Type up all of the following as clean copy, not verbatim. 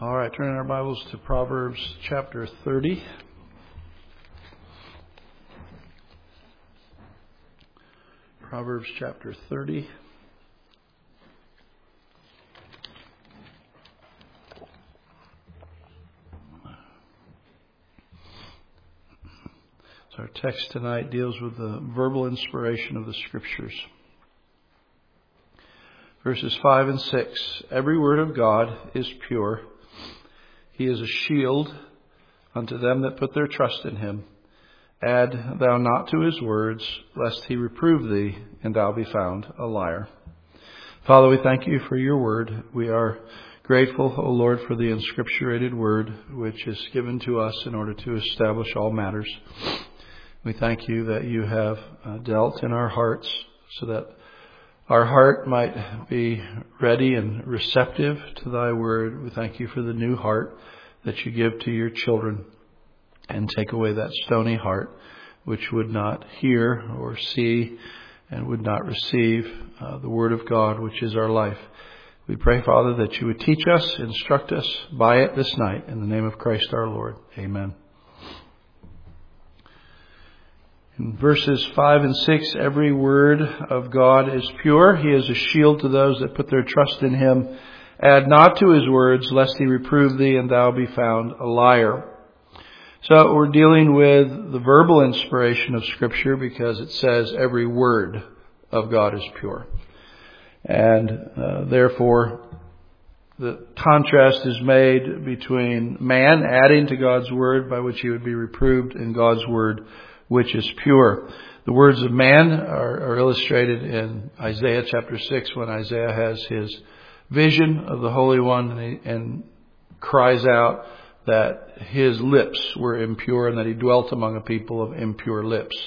All right, turning our Bibles to Proverbs chapter 30. Proverbs chapter 30. So our text tonight deals with the verbal inspiration of the Scriptures. Verses 5 and 6. Every word of God is pure. He is a shield unto them that put their trust in him. Add thou not to his words, lest he reprove thee, and thou be found a liar. Father, we thank you for your word. We are grateful, O Lord, for the inscripturated word, which is given to us in order to establish all matters. We thank you that you have dealt in our hearts so that our heart might be ready and receptive to thy word. We thank you for the new heart that you give to your children, and take away that stony heart which would not hear or see and would not receive the word of God, which is our life. We pray, Father, that you would teach us, instruct us by it this night. In the name of Christ our Lord. Amen. In verses 5 and 6, every word of God is pure. He is a shield to those that put their trust in him. Add not to his words, lest he reprove thee, and thou be found a liar. So we're dealing with the verbal inspiration of Scripture because it says every word of God is pure. And therefore, the contrast is made between man adding to God's word by which he would be reproved, and God's word which is pure. The words of man are illustrated in Isaiah chapter 6 when Isaiah has his vision of the Holy One and cries out that his lips were impure and that he dwelt among a people of impure lips.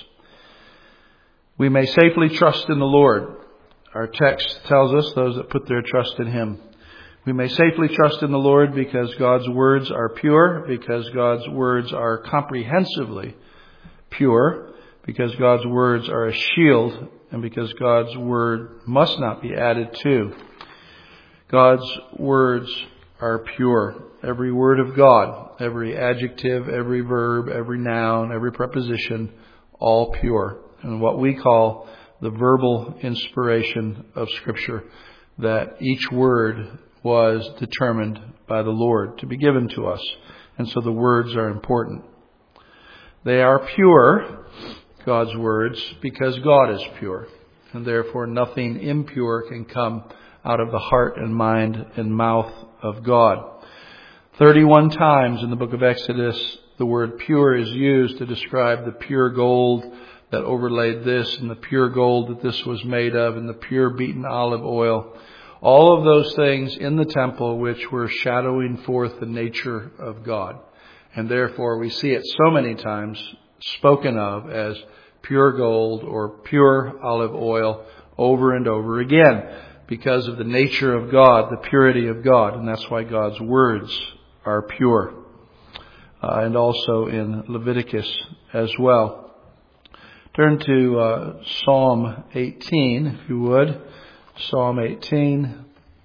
We may safely trust in the Lord. Our text tells us those that put their trust in him. We may safely trust in the Lord because God's words are pure, because God's words are comprehensively pure, because God's words are a shield, and because God's word must not be added to. God's words are pure. Every word of God, every adjective, every verb, every noun, every preposition, all pure. And what we call the verbal inspiration of Scripture, that each word was determined by the Lord to be given to us. And so the words are important. They are pure, God's words, because God is pure. And therefore nothing impure can come out of the heart and mind and mouth of God. 31 times in the book of Exodus, the word pure is used to describe the pure gold that overlaid this, and the pure gold that this was made of, and the pure beaten olive oil. All of those things in the temple which were shadowing forth the nature of God. And therefore we see it so many times spoken of as pure gold or pure olive oil over and over again because of the nature of God, the purity of God. And that's why God's words are pure. And also in Leviticus as well. Turn to Psalm 18, if you would. Psalm 18.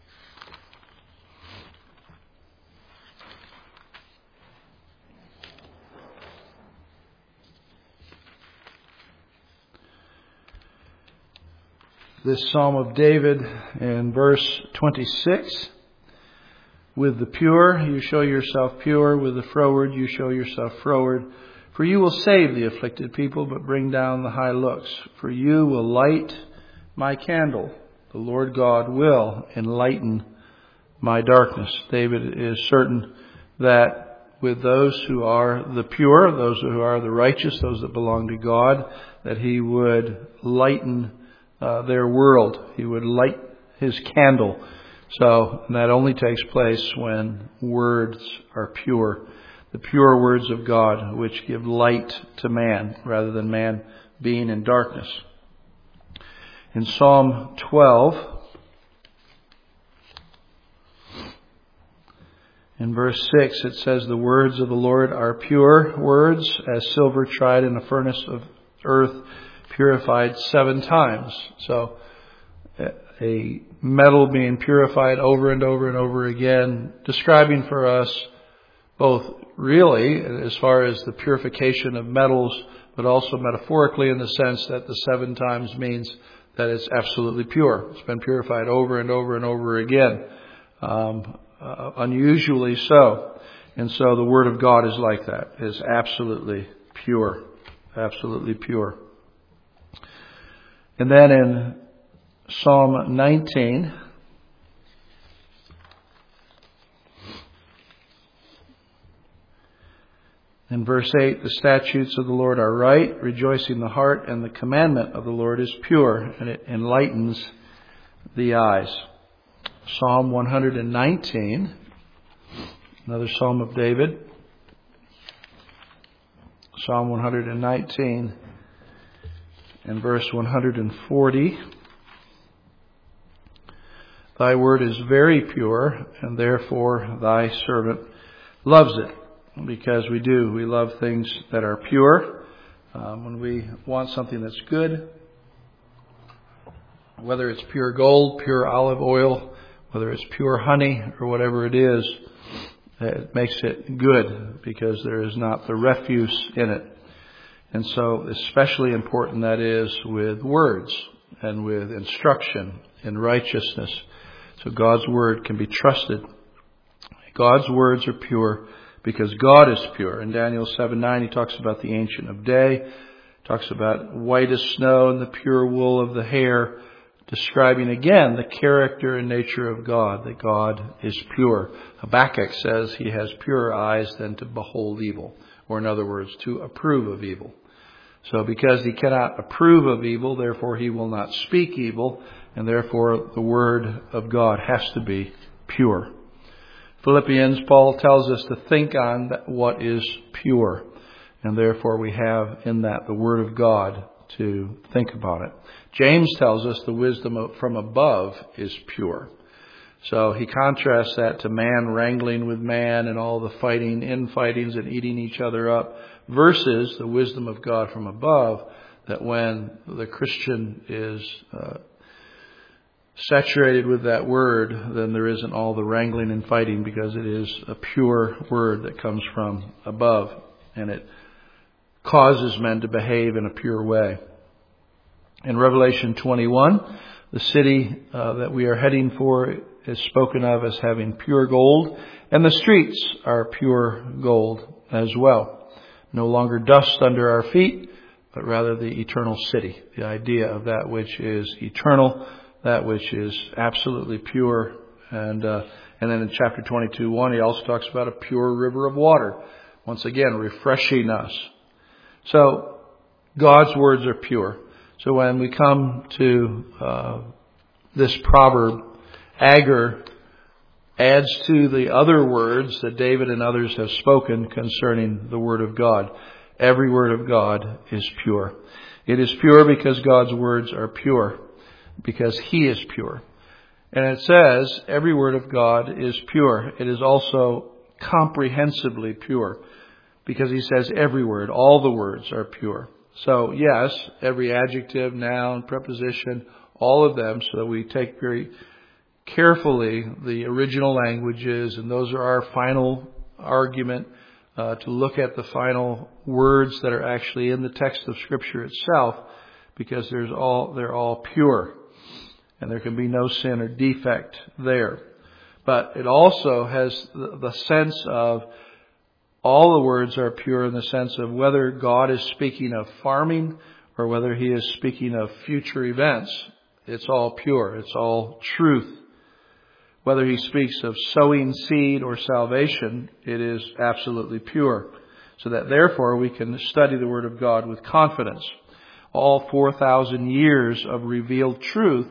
This Psalm of David in verse 26. With the pure you show yourself pure, with the froward you show yourself froward. For you will save the afflicted people, but bring down the high looks. For you will light my candle. The Lord God will enlighten my darkness. David is certain that with those who are the pure, those who are the righteous, those that belong to God, that he would lighten their world. He would light his candle. So that only takes place when words are pure. The pure words of God, which give light to man rather than man being in darkness. In Psalm 12, in verse 6, it says, the words of the Lord are pure words, as silver tried in a furnace of earth, purified 7 times. So a metal being purified over and over and over again, describing for us both really as far as the purification of metals, but also metaphorically in the sense that the 7 times means that it's absolutely pure. It's been purified over and over and over again, unusually so. And so the Word of God is like that, is absolutely pure, absolutely pure. And then in Psalm 19, in verse 8, the statutes of the Lord are right, rejoicing the heart, and the commandment of the Lord is pure, and it enlightens the eyes. Psalm 119, another Psalm of David. Psalm 119 and verse 140. Thy word is very pure, and therefore thy servant loves it. Because we do. We love things that are pure. When we want something that's good, whether it's pure gold, pure olive oil, whether it's pure honey, or whatever it is, it makes it good because there is not the refuse in it. And so especially important that is with words and with instruction in righteousness. So God's word can be trusted. God's words are pure because God is pure. In Daniel 7:9, he talks about the Ancient of Day, talks about white as snow and the pure wool of the hair, describing again the character and nature of God, that God is pure. Habakkuk says he has purer eyes than to behold evil, or in other words, to approve of evil. So because he cannot approve of evil, therefore he will not speak evil, and therefore the word of God has to be pure. Philippians, Paul tells us to think on what is pure. And therefore we have in that the Word of God to think about it. James tells us the wisdom from above is pure. So he contrasts that to man wrangling with man and all the fighting, infightings and eating each other up, versus the wisdom of God from above, that when the Christian is saturated with that word, then there isn't all the wrangling and fighting, because it is a pure word that comes from above, and it causes men to behave in a pure way. In Revelation 21, the city that we are heading for is spoken of as having pure gold, and the streets are pure gold as well. No longer dust under our feet, but rather the eternal city, the idea of that which is eternal, that which is absolutely pure. And then in chapter 22:1, he also talks about a pure river of water, once again refreshing us. So God's words are pure. So when we come to this proverb, Agur adds to the other words that David and others have spoken concerning the Word of God. Every word of God is pure. It is pure because God's words are pure, because He is pure. And it says every word of God is pure. It is also comprehensively pure, because He says every word, all the words are pure. So yes, every adjective, noun, preposition, all of them, so that we take very carefully the original languages, and those are our final argument, to look at the final words that are actually in the text of Scripture itself, because they're all pure, and there can be no sin or defect there. But it also has the sense of all the words are pure, in the sense of whether God is speaking of farming or whether He is speaking of future events. It's all pure. It's all truth. Whether He speaks of sowing seed or salvation, it is absolutely pure. So that therefore we can study the Word of God with confidence. All 4,000 years of revealed truth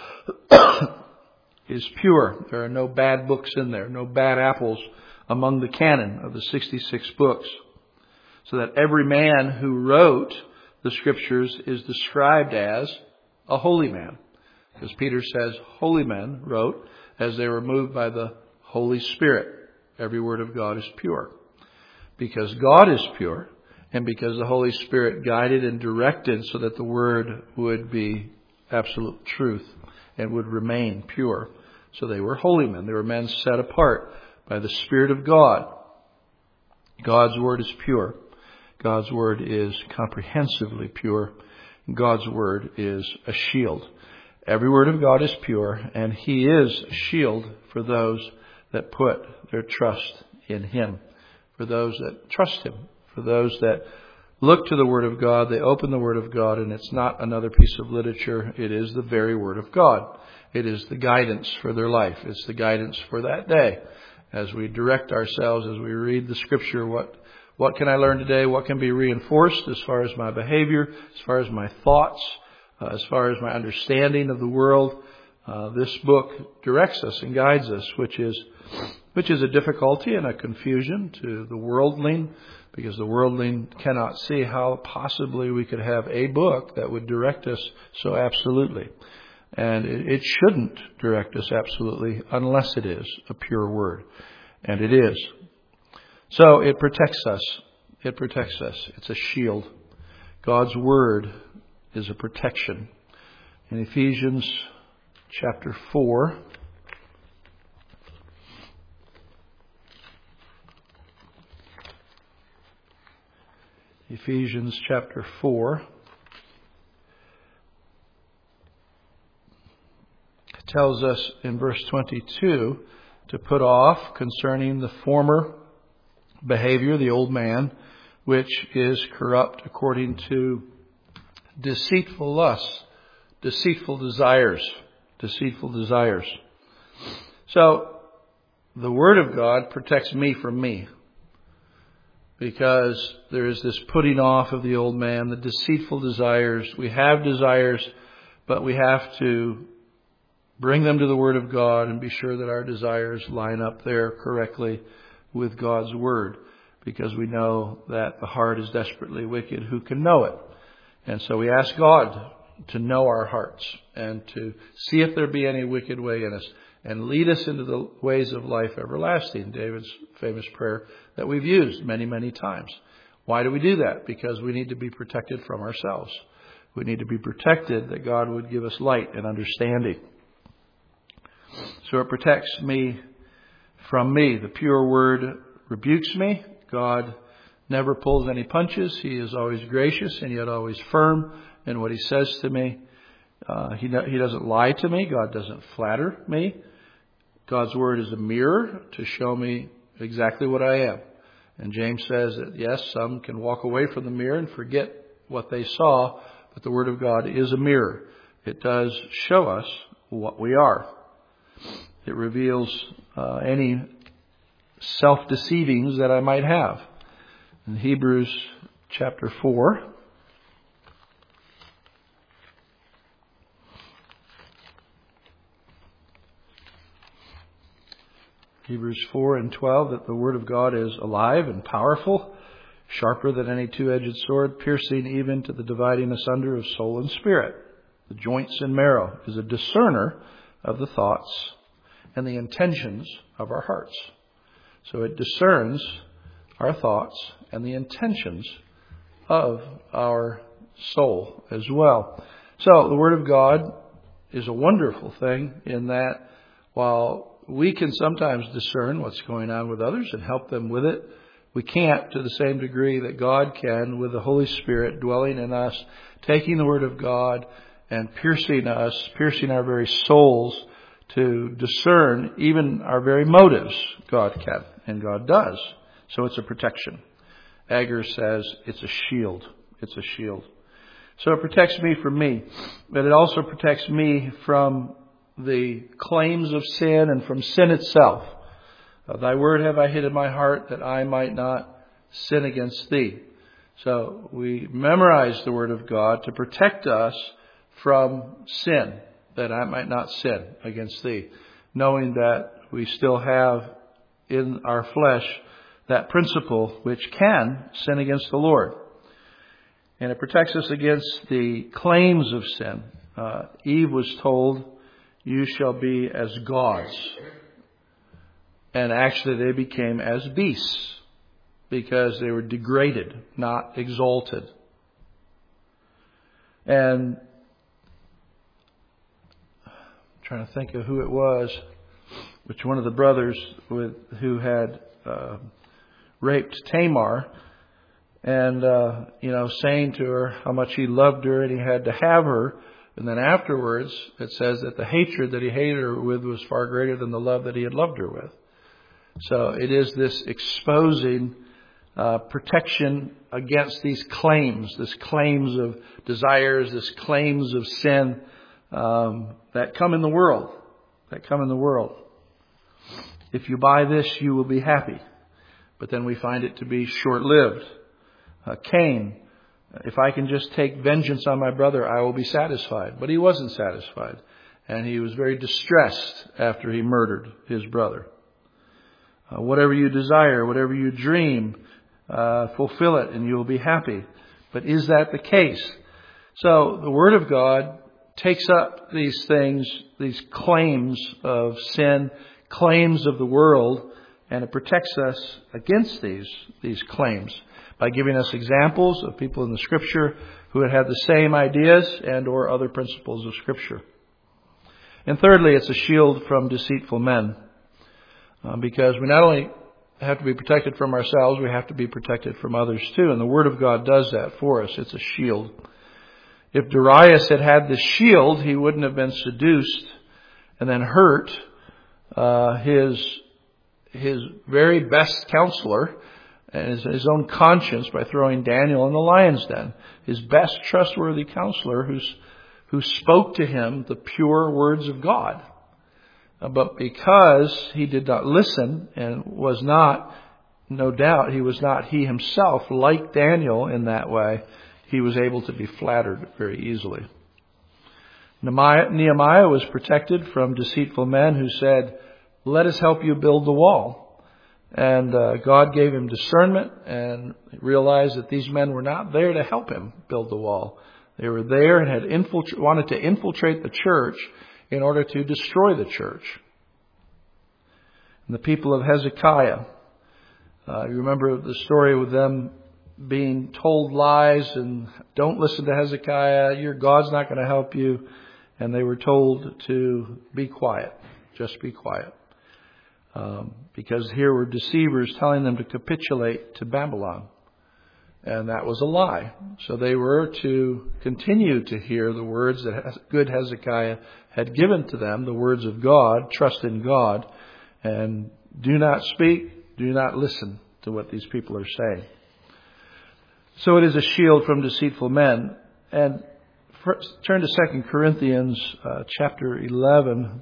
is pure. There are no bad books in there, no bad apples among the canon of the 66 books. So that every man who wrote the Scriptures is described as a holy man. Because Peter says holy men wrote as they were moved by the Holy Spirit. Every word of God is pure. Because God is pure, and because the Holy Spirit guided and directed so that the Word would be absolute truth and would remain pure. So they were holy men. They were men set apart by the Spirit of God. God's Word is pure. God's Word is comprehensively pure. God's Word is a shield. Every word of God is pure, and He is a shield for those that put their trust in Him, for those that trust Him, for those that look to the Word of God. They open the Word of God, and it's not another piece of literature. It is the very Word of God. It is the guidance for their life. It's the guidance for that day. As we direct ourselves, as we read the Scripture, what can I learn today? What can be reinforced as far as my behavior, as far as my thoughts, as far as my understanding of the world? This book directs us and guides us, which is a difficulty and a confusion to the worldling, because the worldling cannot see how possibly we could have a book that would direct us so absolutely. And it shouldn't direct us absolutely unless it is a pure word. And it is. So it protects us. It protects us. It's a shield. God's Word is a protection. In Ephesians chapter 4, Ephesians chapter 4 tells us in verse 22 to put off concerning the former behavior, the old man, which is corrupt according to deceitful lusts, deceitful desires. So the Word of God protects me from me, because there is this putting off of the old man, the deceitful desires. We have desires, but we have to bring them to the Word of God and be sure that our desires line up there correctly with God's Word, because we know that the heart is desperately wicked. Who can know it? And so we ask God to know our hearts and to see if there be any wicked way in us and lead us into the ways of life everlasting. David's famous prayer that we've used many, many times. Why do we do that? Because we need to be protected from ourselves. We need to be protected that God would give us light and understanding. So it protects me from me. The pure Word rebukes me. God never pulls any punches. He is always gracious and yet always firm in what He says to me. He doesn't lie to me. God doesn't flatter me. God's Word is a mirror to show me exactly what I am. And James says that, yes, some can walk away from the mirror and forget what they saw, but the Word of God is a mirror. It does show us what we are. It reveals any self-deceivings that I might have. In Hebrews chapter 4, Hebrews 4 and 12, that the Word of God is alive and powerful, sharper than any two-edged sword, piercing even to the dividing asunder of soul and spirit, the joints and marrow, is a discerner of the thoughts and the intentions of our hearts. So it discerns our thoughts and the intentions of our soul as well. So the Word of God is a wonderful thing in that while we can sometimes discern what's going on with others and help them with it, we can't to the same degree that God can, with the Holy Spirit dwelling in us, taking the Word of God and piercing us, piercing our very souls to discern even our very motives. God can, and God does. So it's a protection. Agur says it's a shield. It's a shield. So it protects me from me, but it also protects me from the claims of sin and from sin itself. Thy word have I hid in my heart that I might not sin against thee. So we memorize the Word of God to protect us from sin, that I might not sin against thee, knowing that we still have in our flesh that principle which can sin against the Lord. And it protects us against the claims of sin. Eve was told, you shall be as gods. And actually they became as beasts because they were degraded, not exalted. And trying to think of who it was, which one of the brothers who had raped Tamar, and saying to her how much he loved her and he had to have her. And then afterwards, it says that the hatred that he hated her with was far greater than the love that he had loved her with. So it is this exposing protection against these claims of desires, these claims of sin that come in the world. If you buy this, you will be happy. But then we find it to be short-lived. Cain, if I can just take vengeance on my brother, I will be satisfied. But he wasn't satisfied. And he was very distressed after he murdered his brother. Whatever you desire, whatever you dream, fulfill it and you will be happy. But is that the case? So the Word of God takes up these things, these claims of sin, claims of the world, and it protects us against these claims by giving us examples of people in the Scripture who had the same ideas and or other principles of Scripture. And thirdly, it's a shield from deceitful men. Because we not only have to be protected from ourselves, we have to be protected from others too. And the Word of God does that for us. It's a shield. If Darius had had this shield, he wouldn't have been seduced and then hurt his very best counselor and his own conscience by throwing Daniel in the lion's den. His best trustworthy counselor who spoke to him the pure words of God. But because he did not listen and was not, no doubt, he himself like Daniel in that way, he was able to be flattered very easily. Nehemiah was protected from deceitful men who said, "Let us help you build the wall." And God gave him discernment and realized that these men were not there to help him build the wall. They were there and had wanted to infiltrate the church in order to destroy the church. And the people of Hezekiah, you remember the story with them being told lies and don't listen to Hezekiah, your God's not going to help you. And they were told to be quiet, just be quiet. Because here were deceivers telling them to capitulate to Babylon. And that was a lie. So they were to continue to hear the words that good Hezekiah had given to them, the words of God, trust in God, and do not speak, do not listen to what these people are saying. So it is a shield from deceitful men. And turn to 2 Corinthians chapter 11.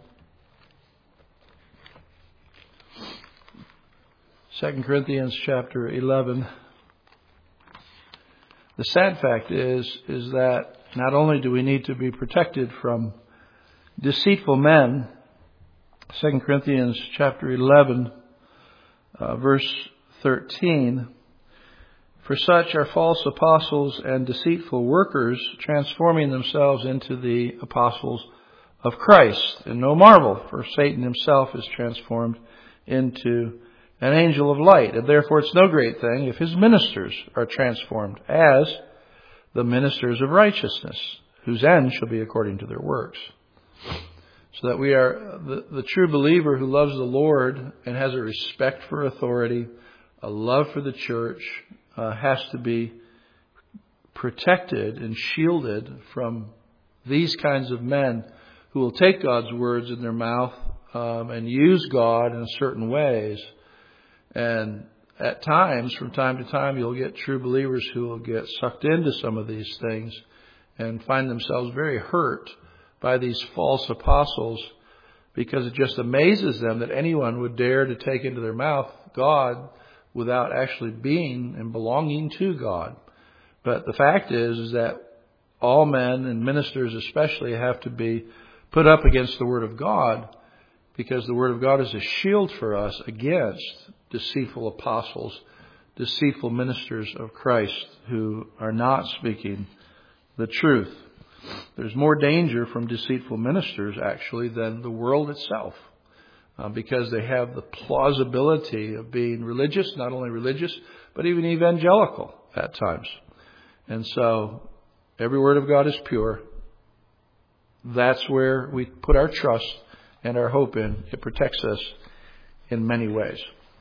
2 Corinthians chapter 11. The sad fact is that not only do we need to be protected from deceitful men, 2 Corinthians chapter 11, verse 13, for such are false apostles and deceitful workers, transforming themselves into the apostles of Christ. And no marvel, for Satan himself is transformed into an angel of light. And therefore it's no great thing if his ministers are transformed as the ministers of righteousness, whose end shall be according to their works. So that we are the true believer who loves the Lord and has a respect for authority, a love for the church, has to be protected and shielded from these kinds of men who will take God's words in their mouth and use God in certain ways. And at times, from time to time, you'll get true believers who will get sucked into some of these things and find themselves very hurt by these false apostles, because it just amazes them that anyone would dare to take into their mouth God without actually being and belonging to God. But the fact is that all men and ministers especially have to be put up against the Word of God, because the Word of God is a shield for us against deceitful apostles, deceitful ministers of Christ who are not speaking the truth. There's more danger from deceitful ministers, actually, than the world itself, because they have the plausibility of being religious, not only religious, but even evangelical at times. And so, every word of God is pure. That's where we put our trust and our hope in. It protects us in many ways.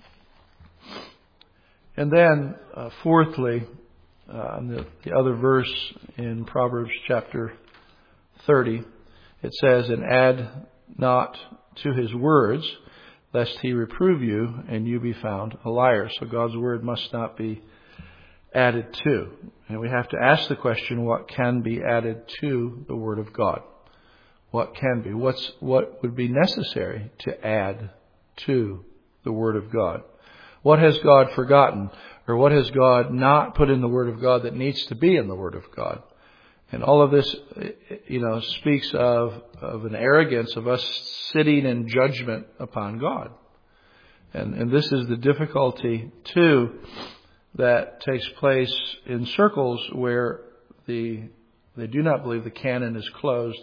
And then, fourthly, the other verse in Proverbs chapter 30, it says, "And add not to his words, lest he reprove you, and you be found a liar." So God's word must not be added to. And we have to ask the question, what can be added to the word of God? What can be? What would be necessary to add to the word of God? What has God forgotten? Or what has God not put in the word of God that needs to be in the word of God? And all of this, speaks of an arrogance of us sitting in judgment upon God. And this is the difficulty, too, that takes place in circles where they do not believe the canon is closed,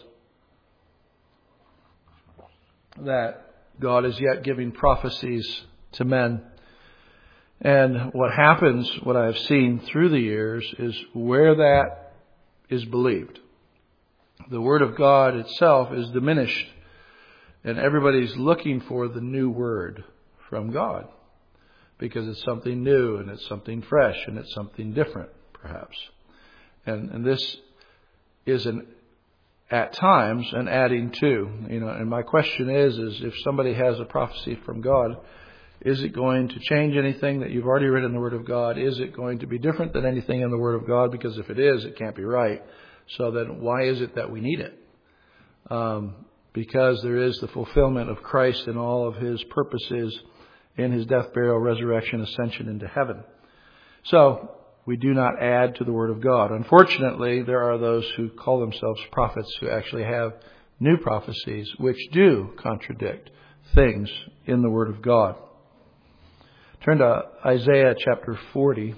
that God is yet giving prophecies to men. And what happens, what I've seen through the years, is where that is believed, the Word of God itself is diminished, and everybody's looking for the new Word from God because it's something new and it's something fresh and it's something different, perhaps. And this is at times an adding to, and my question is if somebody has a prophecy from God, is it going to change anything that you've already read in the Word of God? Is it going to be different than anything in the Word of God? Because if it is, it can't be right. So then why is it that we need it? Because there is the fulfillment of Christ and all of His purposes in His death, burial, resurrection, ascension into heaven. So we do not add to the Word of God. Unfortunately, there are those who call themselves prophets who actually have new prophecies which do contradict things in the Word of God. Turn to Isaiah chapter 40.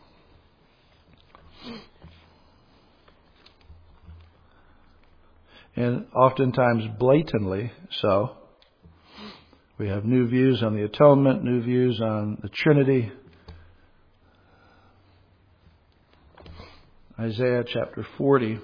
And oftentimes blatantly so. We have new views on the atonement, new views on the Trinity. Isaiah chapter 40.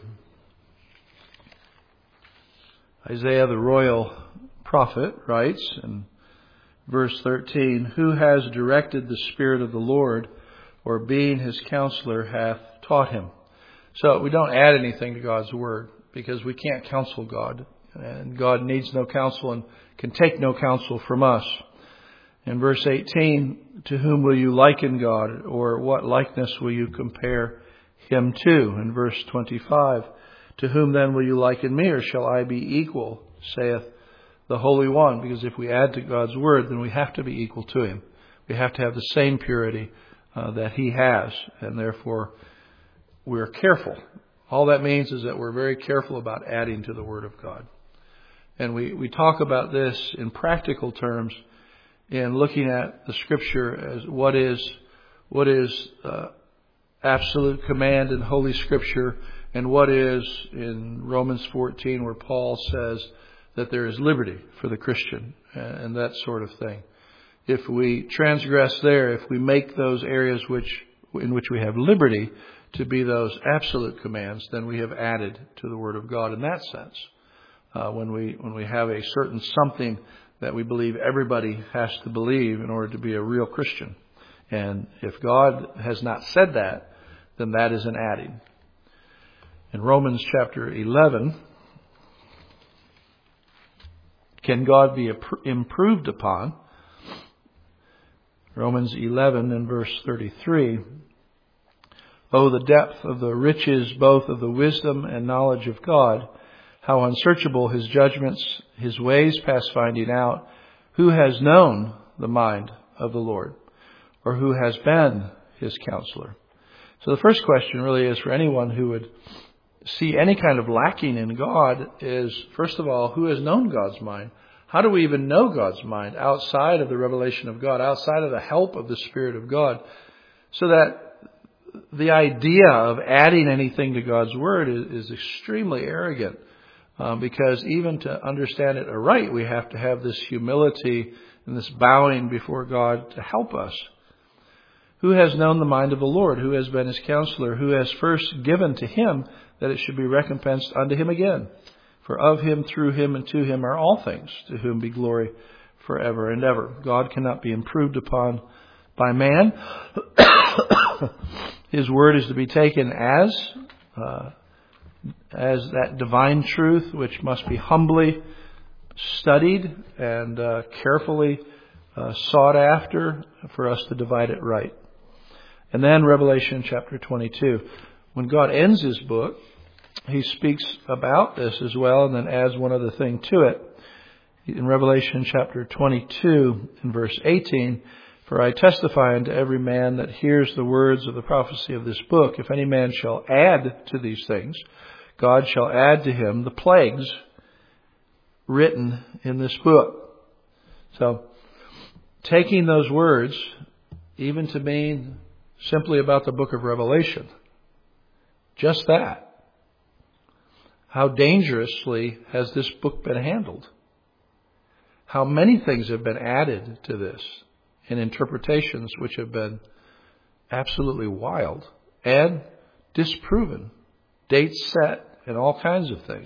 Isaiah, the royal prophet, writes in verse 13, "Who has directed the Spirit of the Lord, or being His counselor hath taught Him?" So we don't add anything to God's Word because we can't counsel God. And God needs no counsel and can take no counsel from us. In verse 18, "To whom will you liken God, or what likeness will you compare Him to?" In verse 25, "To whom then will you liken me, or shall I be equal, saith the Holy One?" Because if we add to God's Word, then we have to be equal to Him. We have to have the same purity that He has, and therefore we're careful. All that means is that we're very careful about adding to the Word of God. And we talk about this in practical terms in looking at the Scripture as what is absolute command in Holy Scripture, and what is in Romans 14, where Paul says that there is liberty for the Christian and that sort of thing. If we transgress there, if we make those areas in which we have liberty to be those absolute commands, then we have added to the Word of God in that sense. When we have a certain something that we believe everybody has to believe in order to be a real Christian. And if God has not said that, then that is an adding. In Romans chapter 11, can God be improved upon? Romans 11 and verse 33. "Oh, the depth of the riches both of the wisdom and knowledge of God, how unsearchable His judgments, His ways past finding out. Who has known the mind of the Lord? Or who has been His counselor?" So the first question really is for anyone who would see any kind of lacking in God is, first of all, who has known God's mind? How do we even know God's mind outside of the revelation of God, outside of the help of the Spirit of God? So that the idea of adding anything to God's Word is extremely arrogant. Because even to understand it aright, we have to have this humility and this bowing before God to help us. Who has known the mind of the Lord? Who has been His counselor? Who has first given to Him that it should be recompensed unto Him again? For of Him, through Him, and to Him are all things, to whom be glory forever and ever. God cannot be improved upon by man. His word is to be taken as that divine truth, which must be humbly studied and carefully sought after for us to divide it right. And then Revelation chapter 22. When God ends His book, He speaks about this as well, and then adds one other thing to it. In Revelation chapter 22, in verse 18, "For I testify unto every man that hears the words of the prophecy of this book, if any man shall add to these things, God shall add to him the plagues written in this book." So, taking those words, even to mean simply about the book of Revelation, just that. How dangerously has this book been handled? How many things have been added to this in interpretations which have been absolutely wild and disproven, dates set, and all kinds of things.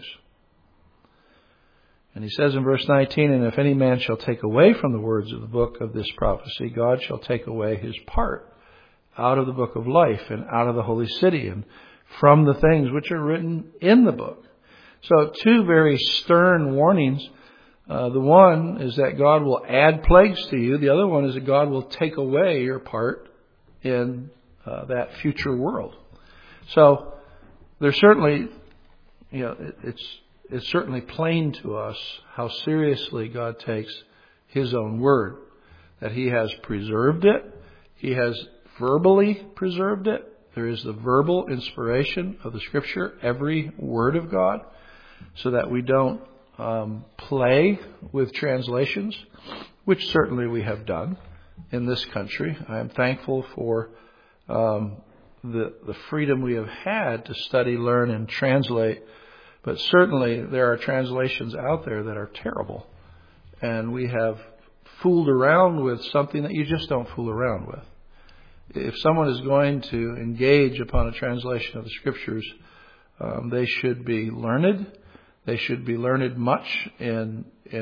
And he says in verse 19, "And if any man shall take away from the words of the book of this prophecy, God shall take away his part out of the book of life and out of the holy city and from the things which are written in the book." So two very stern warnings. The one is that God will add plagues to you. The other one is that God will take away your part in that future world. So there's certainly, it's certainly plain to us how seriously God takes His own word, that He has preserved it. He has verbally preserved it. There is the verbal inspiration of the Scripture, every word of God, so that we don't play with translations, which certainly we have done in this country. I am thankful for the freedom we have had to study, learn, and translate. But certainly there are translations out there that are terrible. And we have fooled around with something that you just don't fool around with. If someone is going to engage upon a translation of the Scriptures, they should be learned. They should be learned much in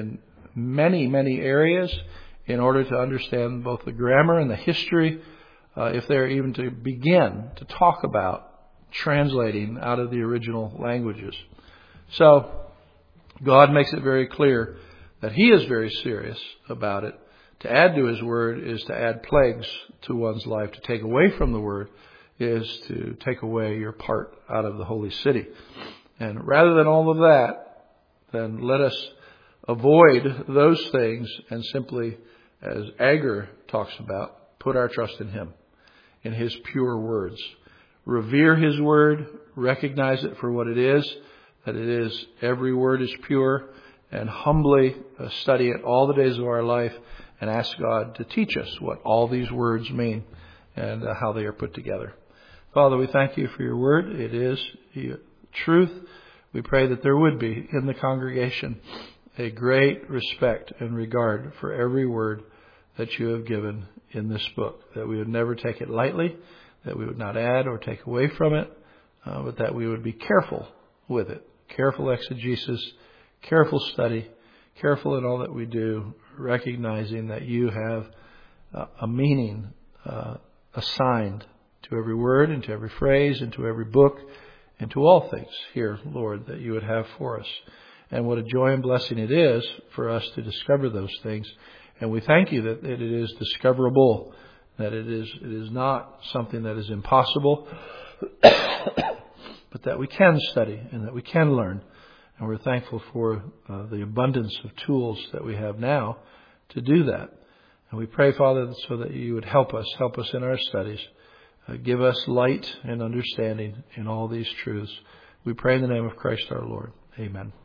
many, many areas in order to understand both the grammar and the history, if they're even to begin to talk about translating out of the original languages. So, God makes it very clear that He is very serious about it. To add to His word is to add plagues to one's life. To take away from the word is to take away your part out of the holy city. And rather than all of that, then let us avoid those things and simply, as Agur talks about, put our trust in Him, in His pure words. Revere His word, recognize it for what it is, that it is, every word is pure, and humbly study it all the days of our life and ask God to teach us what all these words mean and how they are put together. Father, we thank You for Your word. It is truth. We pray that there would be in the congregation a great respect and regard for every word that You have given in this book, that we would never take it lightly, that we would not add or take away from it, but that we would be careful with it, careful exegesis, careful study, careful in all that we do, recognizing that You have a meaning assigned to every word and to every phrase and to every book and to all things here, Lord, that You would have for us. And what a joy and blessing it is for us to discover those things. And we thank You that it is discoverable, that it is not something that is impossible, but that we can study and that we can learn. And we're thankful for the abundance of tools that we have now to do that. And we pray, Father, so that You would help us in our studies. Give us light and understanding in all these truths. We pray in the name of Christ our Lord. Amen.